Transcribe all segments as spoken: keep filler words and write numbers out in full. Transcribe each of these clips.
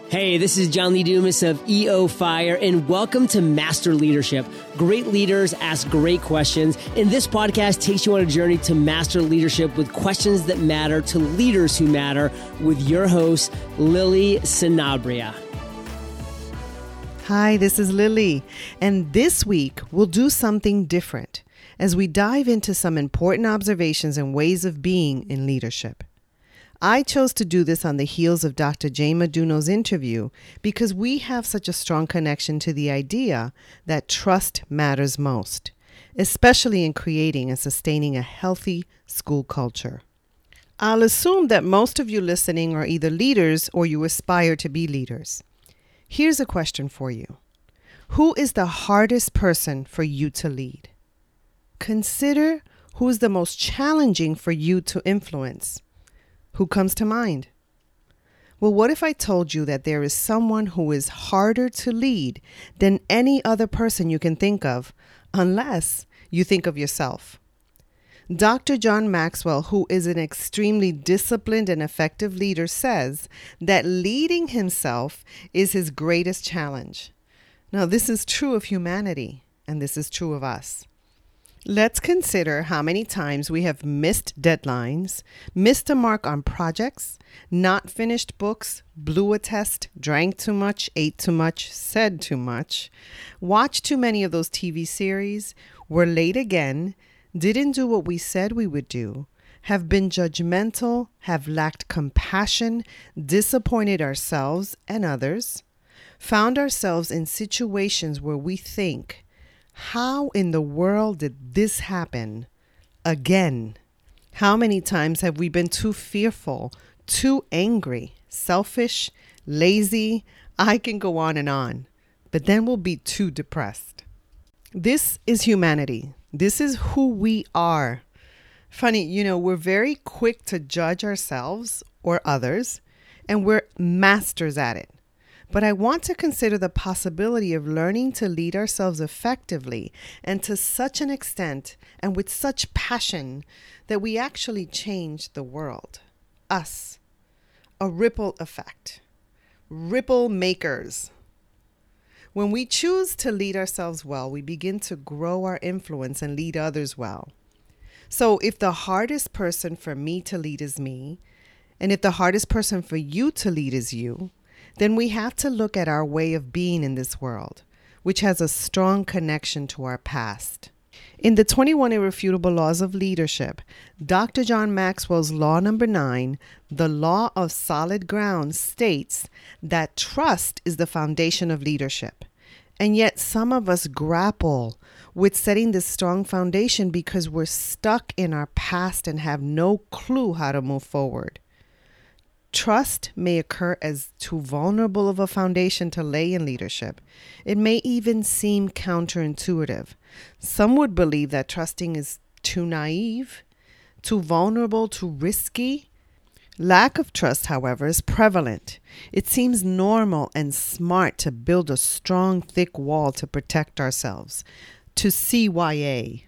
Hey, this is John Lee Dumas of E O Fire, and welcome to Master Leadership. Great leaders ask great questions, and this podcast takes you on a journey to master leadership with questions that matter to leaders who matter with your host, Lily Sanabria. Hi, this is Lily, and this week we'll do something different as we dive into some important observations and ways of being in leadership. I chose to do this on the heels of Doctor Jane Maduno's interview because we have such a strong connection to the idea that trust matters most, especially in creating and sustaining a healthy school culture. I'll assume that most of you listening are either leaders or you aspire to be leaders. Here's a question for you. Who is the hardest person for you to lead? Consider who is the most challenging for you to influence. Who comes to mind? Well, what if I told you that there is someone who is harder to lead than any other person you can think of, unless you think of yourself? Doctor John Maxwell, who is an extremely disciplined and effective leader, says that leading himself is his greatest challenge. Now, this is true of humanity, and this is true of us. Let's consider how many times we have missed deadlines, missed a mark on projects, not finished books, blew a test, drank too much, ate too much, said too much, watched too many of those T V series, were late again, didn't do what we said we would do, have been judgmental, have lacked compassion, disappointed ourselves and others, found ourselves in situations where we think, how in the world did this happen again? How many times have we been too fearful, too angry, selfish, lazy? I can go on and on, but then we'll be too depressed. This is humanity. This is who we are. Funny, you know, we're very quick to judge ourselves or others, and we're masters at it. But I want to consider the possibility of learning to lead ourselves effectively and to such an extent and with such passion that we actually change the world. Us. A ripple effect. Ripple makers. When we choose to lead ourselves well, we begin to grow our influence and lead others well. So if the hardest person for me to lead is me, and if the hardest person for you to lead is you, then we have to look at our way of being in this world, which has a strong connection to our past. In the twenty-one Irrefutable Laws of Leadership, Doctor John Maxwell's law number nine, the law of solid ground, states that trust is the foundation of leadership. And yet some of us grapple with setting this strong foundation because we're stuck in our past and have no clue how to move forward. Trust may occur as too vulnerable of a foundation to lay in leadership. It may even seem counterintuitive. Some would believe that trusting is too naive, too vulnerable, too risky. Lack of trust, however, is prevalent. It seems normal and smart to build a strong, thick wall to protect ourselves, to C Y A.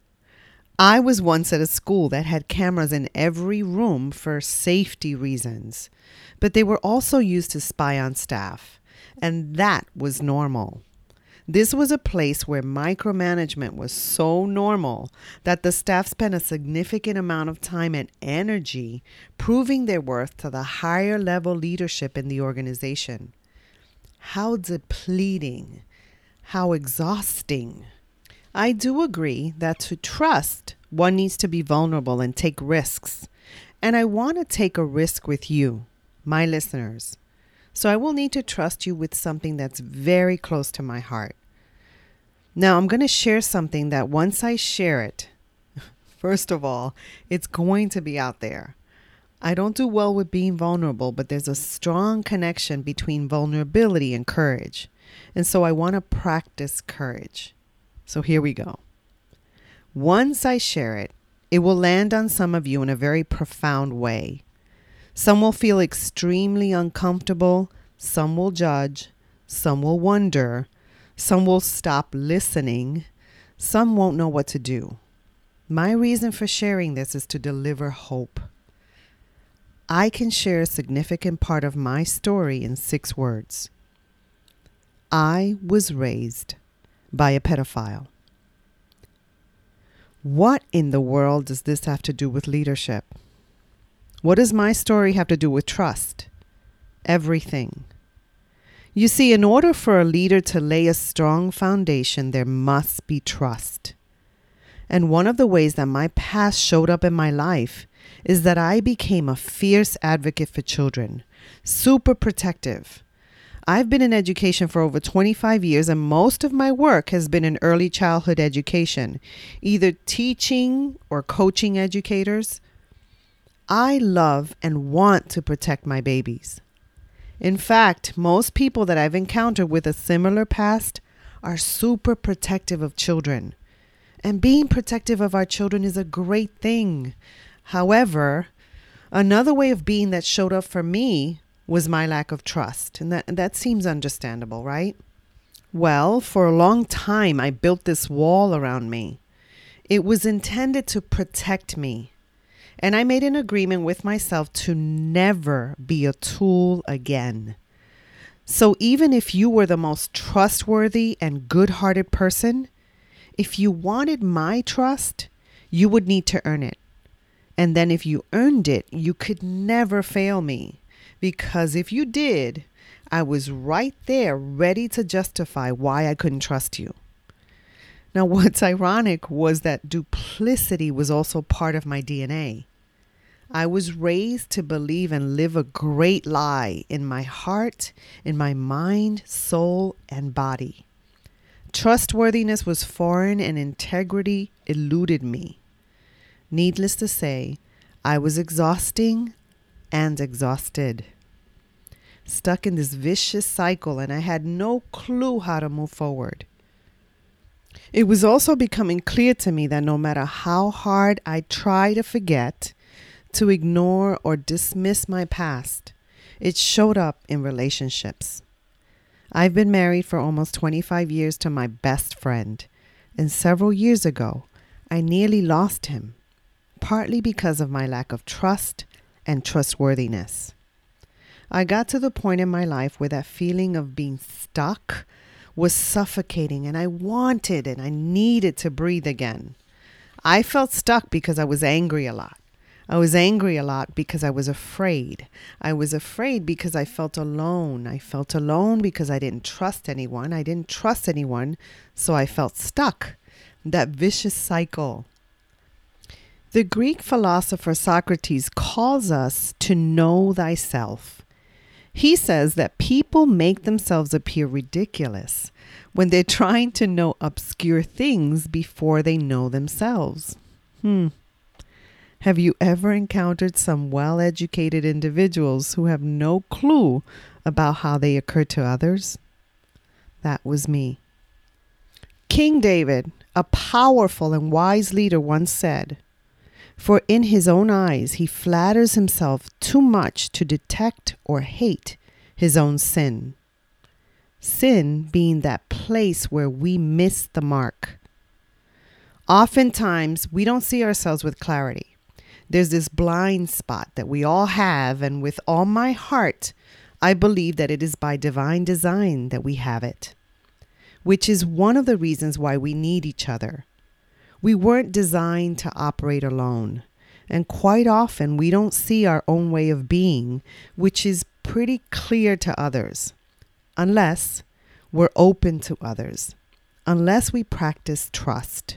I was once at a school that had cameras in every room for safety reasons, but they were also used to spy on staff, and that was normal. This was a place where micromanagement was so normal that the staff spent a significant amount of time and energy proving their worth to the higher level leadership in the organization. How depleting, how exhausting. I do agree that to trust, one needs to be vulnerable and take risks. And I want to take a risk with you, my listeners. So I will need to trust you with something that's very close to my heart. Now, I'm going to share something that once I share it, first of all, it's going to be out there. I don't do well with being vulnerable, but there's a strong connection between vulnerability and courage. And so I want to practice courage. So here we go. Once I share it, it will land on some of you in a very profound way. Some will feel extremely uncomfortable. Some will judge. Some will wonder. Some will stop listening. Some won't know what to do. My reason for sharing this is to deliver hope. I can share a significant part of my story in six words. I was raised by a pedophile. What in the world does this have to do with leadership? What does my story have to do with trust? Everything. You see, in order for a leader to lay a strong foundation, there must be trust. And one of the ways that my past showed up in my life is that I became a fierce advocate for children, super protective. I've been in education for over twenty-five years, and most of my work has been in early childhood education, either teaching or coaching educators. I love and want to protect my babies. In fact, most people that I've encountered with a similar past are super protective of children. And being protective of our children is a great thing. However, another way of being that showed up for me was my lack of trust. And that, that seems understandable, right? Well, for a long time, I built this wall around me. It was intended to protect me. And I made an agreement with myself to never be a tool again. So even if you were the most trustworthy and good-hearted person, if you wanted my trust, you would need to earn it. And then if you earned it, you could never fail me. Because if you did, I was right there ready to justify why I couldn't trust you. Now, what's ironic was that duplicity was also part of my D N A. I was raised to believe and live a great lie in my heart, in my mind, soul, and body. Trustworthiness was foreign and integrity eluded me. Needless to say, I was exhausting and exhausted. Stuck in this vicious cycle, and I had no clue how to move forward. It was also becoming clear to me that no matter how hard I try to forget, to ignore or dismiss my past, it showed up in relationships. I've been married for almost twenty-five years to my best friend, and several years ago, I nearly lost him, partly because of my lack of trust and trustworthiness. I got to the point in my life where that feeling of being stuck was suffocating, and I wanted and I needed to breathe again. I felt stuck because I was angry a lot. I was angry a lot because I was afraid. I was afraid because I felt alone. I felt alone because I didn't trust anyone. I didn't trust anyone, so I felt stuck. That vicious cycle. The Greek philosopher Socrates calls us to know thyself. He says that people make themselves appear ridiculous when they're trying to know obscure things before they know themselves. Hmm. Have you ever encountered some well-educated individuals who have no clue about how they occur to others? That was me. King David, a powerful and wise leader, once said, "For in his own eyes he flatters himself too much to detect or hate his own sin." Sin being that place where we miss the mark. Oftentimes, we don't see ourselves with clarity. There's this blind spot that we all have, and with all my heart, I believe that it is by divine design that we have it, which is one of the reasons why we need each other. We weren't designed to operate alone, and quite often we don't see our own way of being, which is pretty clear to others, unless we're open to others, unless we practice trust.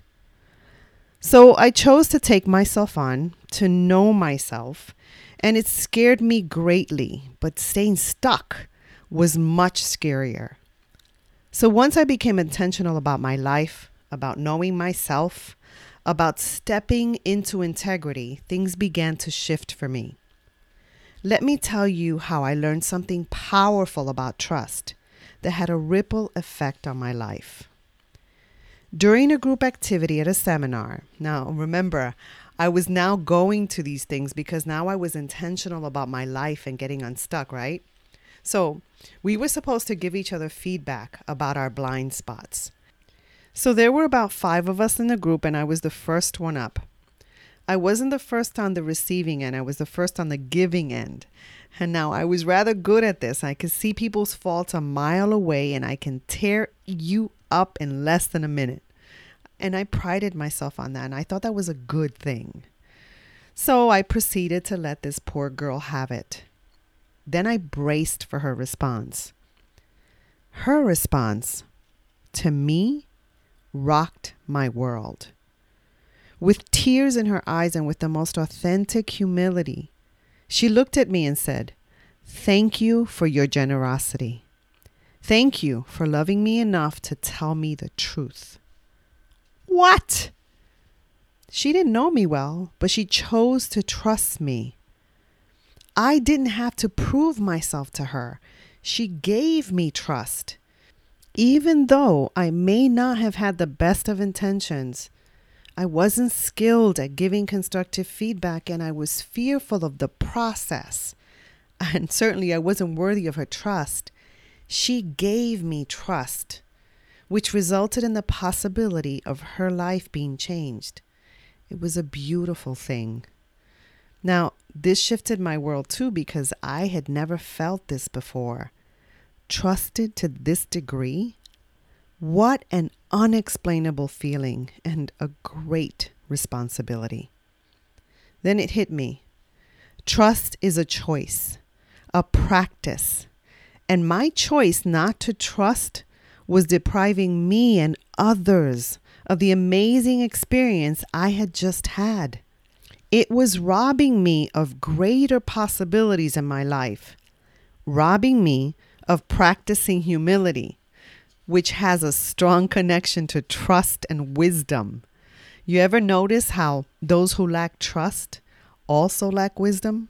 So I chose to take myself on, to know myself, and it scared me greatly, but staying stuck was much scarier. So once I became intentional about my life, about knowing myself, about stepping into integrity, things began to shift for me. Let me tell you how I learned something powerful about trust that had a ripple effect on my life. During a group activity at a seminar, now remember, I was now going to these things because now I was intentional about my life and getting unstuck, right? So we were supposed to give each other feedback about our blind spots. So there were about five of us in the group, and I was the first one up. I wasn't the first on the receiving end. I was the first on the giving end. And now I was rather good at this. I could see people's faults a mile away, and I can tear you up in less than a minute. And I prided myself on that, and I thought that was a good thing. So I proceeded to let this poor girl have it. Then I braced for her response. Her response, to me, rocked my world. With tears in her eyes and with the most authentic humility, she looked at me and said, "Thank you for your generosity. Thank you for loving me enough to tell me the truth." What? She didn't know me well, but she chose to trust me. I didn't have to prove myself to her. She gave me trust. Even though I may not have had the best of intentions, I wasn't skilled at giving constructive feedback, and I was fearful of the process. And certainly I wasn't worthy of her trust. She gave me trust, which resulted in the possibility of her life being changed. It was a beautiful thing. Now, this shifted my world too, because I had never felt this before. Trusted to this degree? What an unexplainable feeling and a great responsibility. Then it hit me. Trust is a choice, a practice, and my choice not to trust was depriving me and others of the amazing experience I had just had. It was robbing me of greater possibilities in my life, robbing me of practicing humility, which has a strong connection to trust and wisdom. You ever notice how those who lack trust also lack wisdom?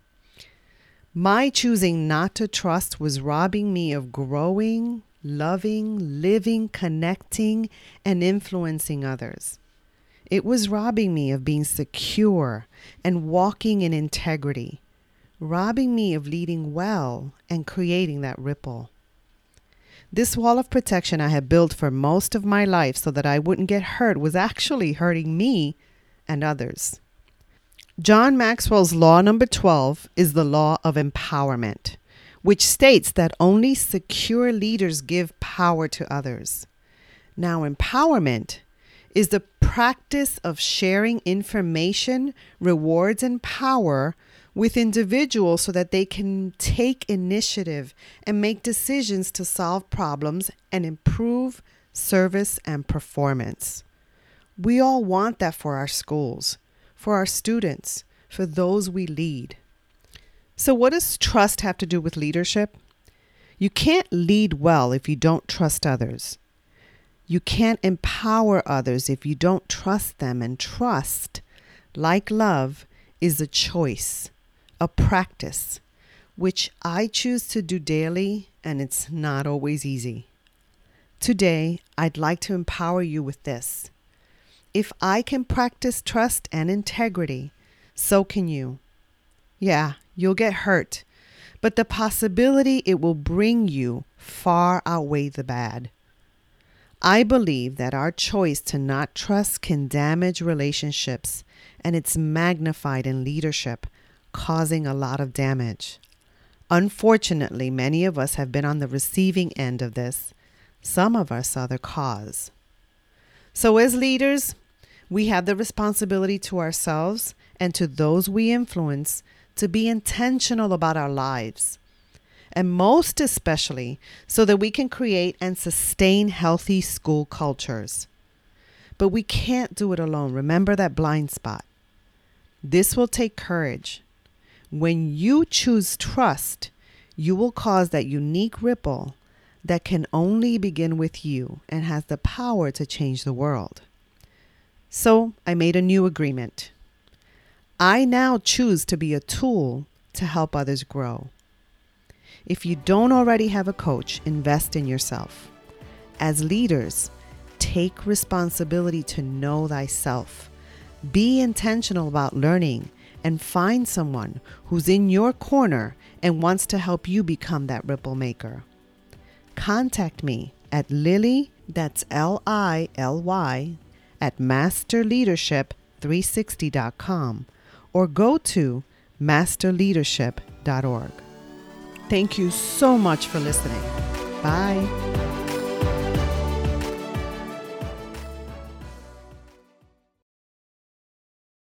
My choosing not to trust was robbing me of growing, loving, living, connecting, and influencing others. It was robbing me of being secure and walking in integrity, robbing me of leading well and creating that ripple. This wall of protection I had built for most of my life so that I wouldn't get hurt was actually hurting me and others. John Maxwell's law number twelve is the law of empowerment, which states that only secure leaders give power to others. Now, empowerment is the practice of sharing information, rewards, and power with individuals so that they can take initiative and make decisions to solve problems and improve service and performance. We all want that for our schools, for our students, for those we lead. So what does trust have to do with leadership? You can't lead well if you don't trust others. You can't empower others if you don't trust them. And trust, like love, is a choice, a practice, which I choose to do daily, and it's not always easy. Today, I'd like to empower you with this. If I can practice trust and integrity, so can you. Yeah, you'll get hurt, but the possibility it will bring you far outweigh the bad. I believe that our choice to not trust can damage relationships, and it's magnified in leadership, causing a lot of damage. Unfortunately, many of us have been on the receiving end of this. Some of us are the cause. So as leaders, we have the responsibility to ourselves and to those we influence to be intentional about our lives, and most especially so that we can create and sustain healthy school cultures. But we can't do it alone. Remember that blind spot. This will take courage. When you choose trust, you will cause that unique ripple that can only begin with you and has the power to change the world. So I made a new agreement. I now choose to be a tool to help others grow. If you don't already have a coach, invest in yourself. As leaders, take responsibility to know thyself. Be intentional about learning and find someone who's in your corner and wants to help you become that ripple maker. Contact me at Lily, that's L I L Y, at master leadership three sixty dot com or go to master leadership dot org. Thank you so much for listening. Bye.